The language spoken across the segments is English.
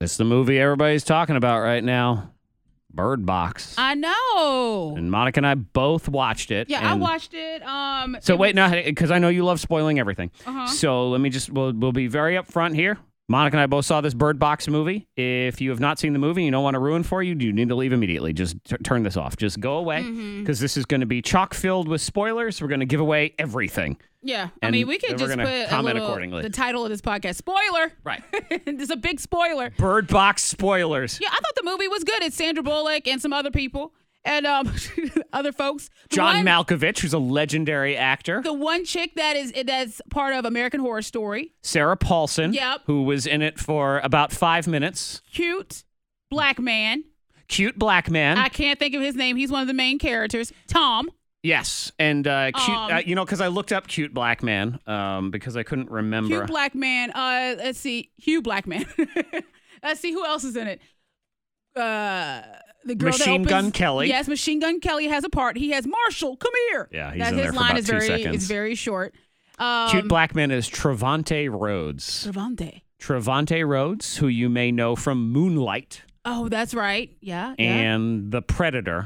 It's the movie everybody's talking about right now. Bird Box. I know. And Monica and I both watched it. Yeah, I watched it. Because I know you love spoiling everything. Uh-huh. So let me we'll be very upfront here. Monica and I both saw this Bird Box movie. If you have not seen the movie and you don't want to ruin for you, you need to leave immediately. Just turn this off. Just go away because this is going to be chock filled with spoilers. We're going to give away everything. Yeah. And we could just put comment accordingly. The title of this podcast, spoiler. Right. It's a big spoiler. Bird Box spoilers. Yeah, I thought the movie was good. It's Sandra Bullock and some other people. And other folks. John Malkovich, who's a legendary actor. The one chick that's part of American Horror Story. Sarah Paulson, who was in it for about 5 minutes. Cute black man. Cute black man. I can't think of his name. He's one of the main characters. Tom. Yes, and cute. Because I looked up cute black man because I couldn't remember. Cute black man. Let's see. Hugh Blackman. Let's see who else is in it. The girl Machine Gun Kelly. Yes, Machine Gun Kelly has a part. He has Marshall. Come here. Yeah, he's in there for about 2 seconds. It's very short. Cute black man is Trevante Rhodes. Trevante Rhodes, who you may know from Moonlight. Oh, that's right. Yeah. And The Predator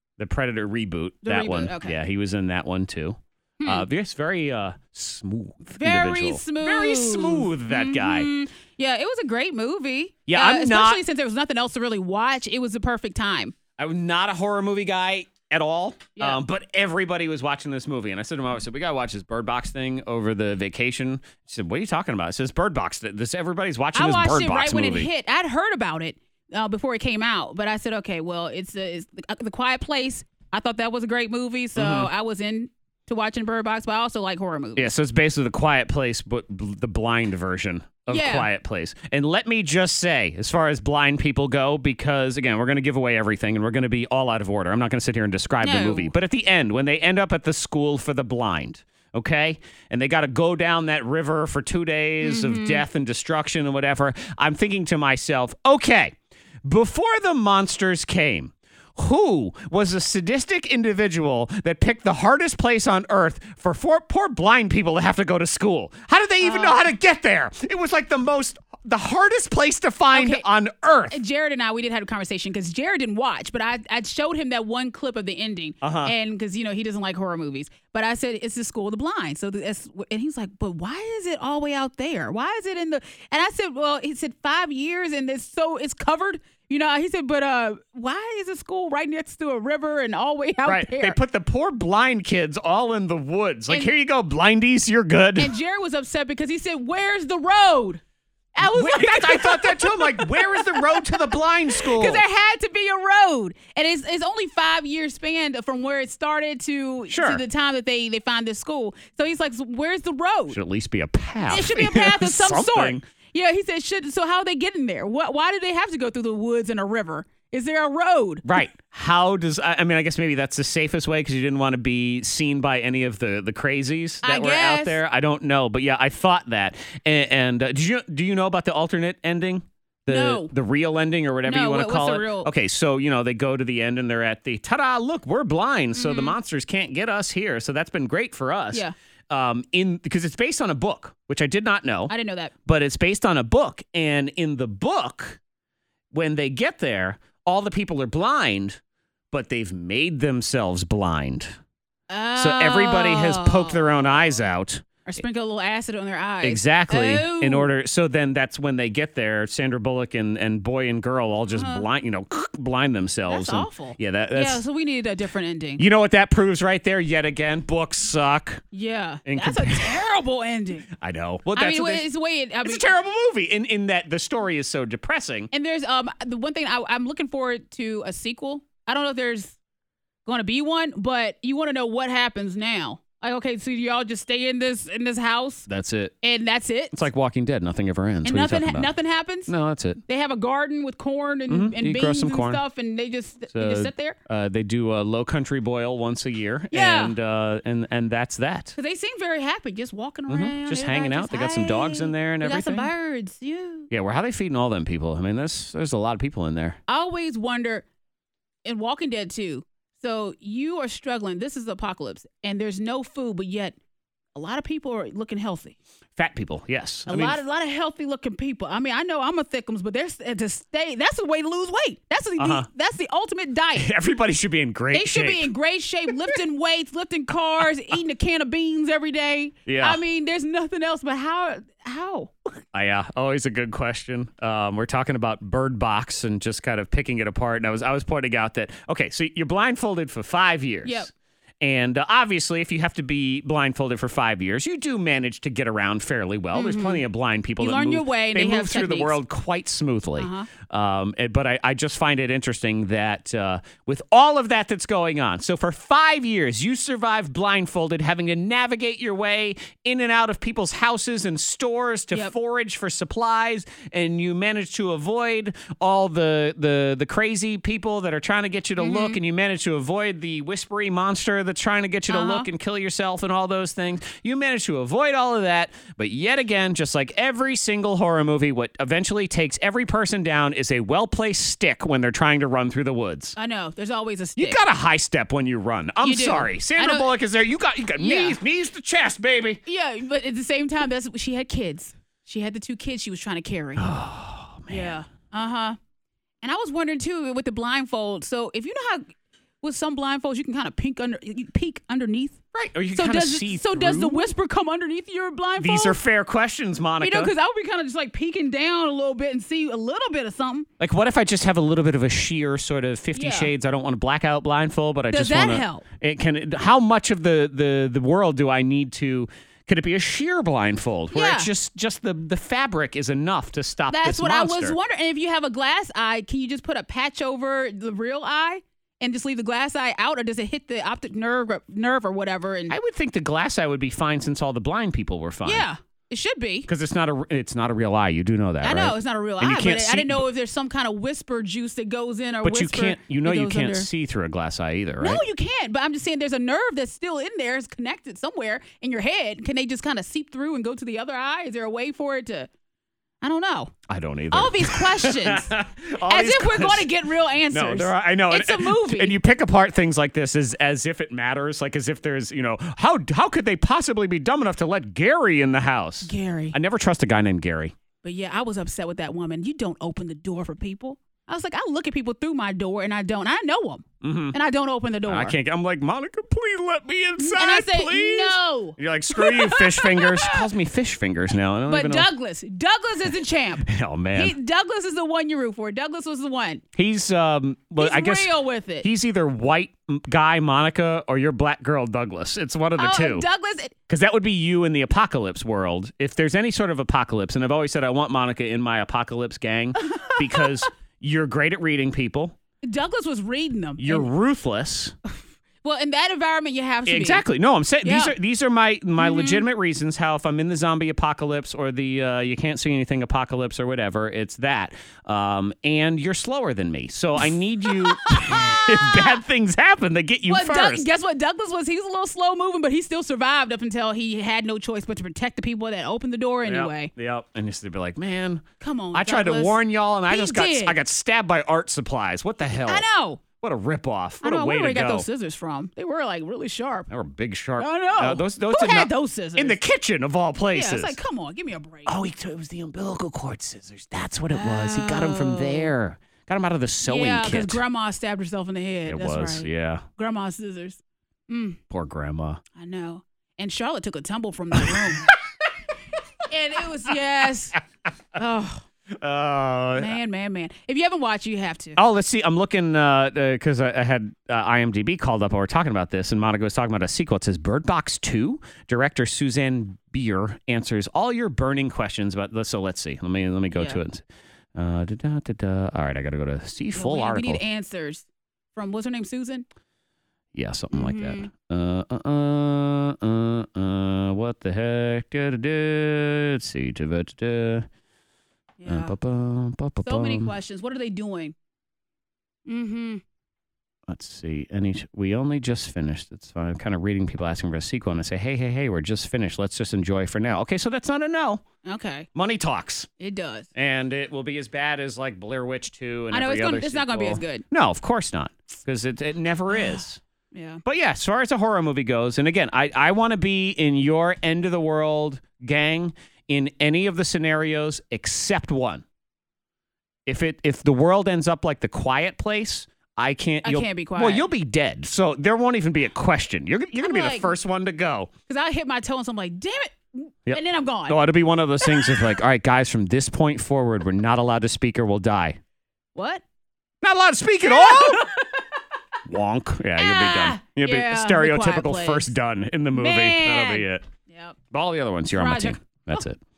reboot. One. Okay. Yeah, he was in that one too. Yes, very smooth. Very smooth. Very smooth, that guy. Yeah, it was a great movie. Yeah, especially since there was nothing else to really watch. It was the perfect time. I'm not a horror movie guy at all, but everybody was watching this movie. And I said to my wife, we got to watch this Bird Box thing over the vacation. She said, what are you talking about? I said, it's Bird Box. Everybody's watching this Bird Box movie. I watched it right when it hit. I'd heard about it before it came out. But I said, okay, well, it's The Quiet Place. I thought that was a great movie. So I was in to watching Bird Box, but I also like horror movies. Yeah, so it's basically The Quiet Place, but the blind version of Quiet Place. And let me just say, as far as blind people go, because, again, we're going to give away everything, and we're going to be all out of order. I'm not going to sit here and describe the movie. But at the end, when they end up at the school for the blind, okay, and they got to go down that river for 2 days of death and destruction and whatever, I'm thinking to myself, okay, before the monsters came, who was a sadistic individual that picked the hardest place on earth for poor blind people to have to go to school? How did they even know how to get there? It was like the hardest place to find on earth. Jared and I, we did have a conversation because Jared didn't watch, but I showed him that one clip of the ending. And because, he doesn't like horror movies. But I said, it's the school of the blind. And he's like, but why is it all the way out there? Why is it in the... And I said, well, he said 5 years and it's covered. He said, but why is a school right next to a river and all the way out there? They put the poor blind kids all in the woods. Here you go, blindies, you're good. And Jared was upset because he said, where's the road? I thought that too. I'm like, where is the road to the blind school? Because there had to be a road. And it's only 5 years span from where it started to the time that they find this school. So he's like, so where's the road? Should at least be a path. It should be a path of some sort. Yeah, he said, so how are they getting there? Why do they have to go through the woods and a river? Is there a road? Right. How does... I guess maybe that's the safest way because you didn't want to be seen by any of the crazies that were out there. I don't know. But yeah, I thought that. And do you know about the alternate ending? No. The real ending or whatever you want to call it? Okay, so, they go to the end and they're at the, ta-da, look, we're blind, so the monsters can't get us here. So that's been great for us. Yeah. Because it's based on a book, which I did not know. I didn't know that. But it's based on a book. And in the book, when they get there, all the people are blind, but they've made themselves blind. Oh. So everybody has poked their own eyes out. Or sprinkle a little acid on their eyes. Exactly. So then that's when they get there, Sandra Bullock and boy and girl all just blind themselves. That's awful. Yeah, that's... so we needed a different ending. You know what that proves right there yet again? Books suck. Yeah. That's a terrible ending. I know. Well, it's the way it's a terrible movie in that the story is so depressing. And there's the one thing I'm looking forward to a sequel. I don't know if there's going to be one, but you want to know what happens now. Like, okay, so y'all just stay in this house? That's it. And that's it? It's like Walking Dead. Nothing ever ends. And nothing happens? No, that's it. They have a garden with corn and beans and stuff, and they just sit there? They do a low country boil once a year. Yeah. And that's that. Because they seem very happy, just walking around. Just hanging out. They got some dogs in there and everything. They got some birds. Yeah. Yeah, how are they feeding all them people? I mean, there's a lot of people in there. I always wonder, in Walking Dead too, so you are struggling. This is the apocalypse, and there's no food, but yet a lot of people are looking healthy. Fat people, yes. A lot of healthy looking people. I mean, I know I'm a thickums, but there's to stay. That's the way to lose weight. That's the ultimate diet. Everybody should be in great shape. They should be in great shape, lifting weights, lifting cars, eating a can of beans every day. Yeah. I mean, there's nothing else. But how? Yeah, always a good question. We're talking about Bird Box and just kind of picking it apart. And I was pointing out that, okay, so you're blindfolded for 5 years. Yep. And obviously, if you have to be blindfolded for 5 years, you do manage to get around fairly well. Mm-hmm. There's plenty of blind people that learn your way. They move through the world quite smoothly. But I just find it interesting that with all of that that's going on, so for 5 years, you survived blindfolded, having to navigate your way in and out of people's houses and stores to forage for supplies, and you managed to avoid all the crazy people that are trying to get you to look, and you managed to avoid the whispery monster that's trying to get you to look and kill yourself and all those things. You managed to avoid all of that, but yet again, just like every single horror movie, what eventually takes every person down is a well-placed stick when they're trying to run through the woods. I know. There's always a stick. You got a high step when you run. I'm sorry. Sandra Bullock is there. You got knees to chest, baby. Yeah, but at the same time, she had kids. She had the 2 kids she was trying to carry. Oh, man. Yeah. And I was wondering, too, with the blindfold, so if you know how with some blindfolds you can kind of peek underneath. Right. Or you can kind of see through. So does the whisper come underneath your blindfold? These are fair questions, Monica. Because I would be kind of just like peeking down a little bit and see a little bit of something. Like, what if I just have a little bit of a sheer sort of 50 Shades? I don't want to black out blindfold, but I just want to. Does that help? How much of the world do I need to? Could it be a sheer blindfold where it's just the fabric is enough to stop this monster? That's what I was wondering. And if you have a glass eye, can you just put a patch over the real eye? And just leave the glass eye out, or does it hit the optic nerve or whatever? And I would think the glass eye would be fine since all the blind people were fine. Yeah, it should be. Because it's not a real eye. You do know that, I know right? it's not a real eye, but I didn't know if there's some kind of whisper juice that goes in or but whisper. You can't see through a glass eye either, right? No, you can't. But I'm just saying there's a nerve that's still in there. It's connected somewhere in your head. Can they just kind of seep through and go to the other eye? Is there a way for it to... I don't know. I don't either. All these questions. We're going to get real answers. No, I know. It's a movie. And you pick apart things like this as if it matters, like as if there's, how could they possibly be dumb enough to let Gary in the house? Gary. I never trust a guy named Gary. But yeah, I was upset with that woman. You don't open the door for people. I was like, I look at people through my door, and I don't. I know them, and I don't open the door. I can't. I'm like, Monica, please let me inside, and I say, please. No. You're like, screw you, fish fingers. She calls me fish fingers now. But Douglas is a champ. Oh man, Douglas is the one you root for. Douglas was the one. He's I guess real with it. He's either white guy Monica or your black girl Douglas. It's one of the two. Douglas. Because that would be you in the apocalypse world. If there's any sort of apocalypse, and I've always said I want Monica in my apocalypse gang because. You're great at reading people. Douglas was reading them. You're ruthless. Well, in that environment, you have to exactly. be. No, I'm saying these are my legitimate reasons how if I'm in the zombie apocalypse or the you can't see anything apocalypse or whatever, it's that. And you're slower than me, so I need you. If bad things happen, they get you first. Guess what? Douglas was. He was a little slow moving, but he still survived up until he had no choice but to protect the people that opened the door anyway. Yep. And just to be like, man, come on. I tried to warn y'all, and I got stabbed by art supplies. What the hell? I know. What a ripoff. What a way to go. Where got those scissors from? They were like really sharp. They were big sharp. I know. Those Who had those scissors? In the kitchen of all places. Yeah, it's like, come on, give me a break. Oh, it was the umbilical cord scissors. That's what it was. He got them from there. Got them out of the sewing kit. Yeah, because Grandma stabbed herself in the head. That's right. Yeah. Grandma's scissors. Poor Grandma. I know. And Charlotte took a tumble from the room. And it was, yes. Oh. Man. If you haven't watched, you have to. Oh, let's see. I'm looking because I had IMDb called up while we're talking about this, and Monica was talking about a sequel. It says Bird Box 2. Director Suzanne Bier answers all your burning questions. So let's see. Let me go to it. All right, I got to go to see full article. We need answers from, what's her name, Susan? Yeah, something like that. What the heck? Let's see. Yeah. So many questions. What are they doing? Let's see. We only just finished. It's fine. I'm kind of reading people asking for a sequel, and I say, hey, we're just finished. Let's just enjoy for now. Okay, so that's not a no. Okay. Money talks. It does. And it will be as bad as like Blair Witch 2 and I know every other it's not going to be as good. No, of course not, because it never is. Yeah. But yeah, as far as a horror movie goes, and again, I want to be in your end of the world gang in any of the scenarios except one. If the world ends up like The Quiet Place, I can't be quiet. Well, you'll be dead, so there won't even be a question. You're going to be the first one to go. Because I hit my toe and so I'm like, damn it. Yep. And then I'm gone. So it'll be one of those things of like, all right, guys, from this point forward, we're not allowed to speak or we'll die. What? Not allowed to speak at all? Wonk. Yeah, you'll be done. You'll be stereotypical first done in the movie. Man. That'll be it. Yep. All the other ones, you're on my team. That's it.